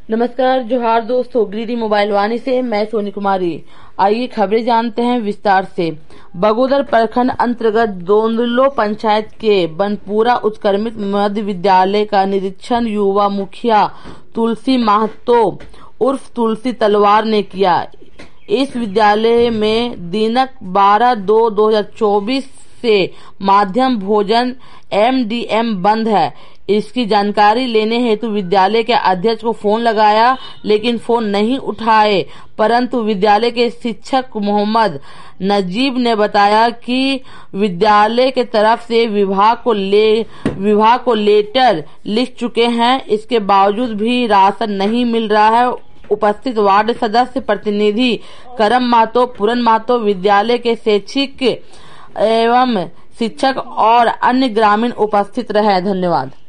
नमस्कार, जोहार दोस्तों। गिरिडीह मोबाइल वाणी से मैं सोनी कुमारी। आइए खबरें जानते हैं विस्तार से। बगोदर प्रखंड अंतर्गत दोंदलो पंचायत के बनपुरा उत्क्रमित मध्य विद्यालय का निरीक्षण युवा मुखिया तुलसी महतो उर्फ तुलसी तलवार ने किया। इस विद्यालय में दिनांक 12/2/2024 से माध्यम भोजन MDM बंद है। इसकी जानकारी लेने हेतु विद्यालय के अध्यक्ष को फोन लगाया, लेकिन फोन नहीं उठाए। परंतु विद्यालय के शिक्षक मोहम्मद नजीब ने बताया कि विद्यालय के तरफ से विभाग को लेटर लिख चुके हैं। इसके बावजूद भी राशन नहीं मिल रहा है। उपस्थित वार्ड सदस्य प्रतिनिधि करम महतो, पूरन महतो, विद्यालय के शैक्षिक एवं शिक्षक और अन्य ग्रामीण उपस्थित रहे। धन्यवाद।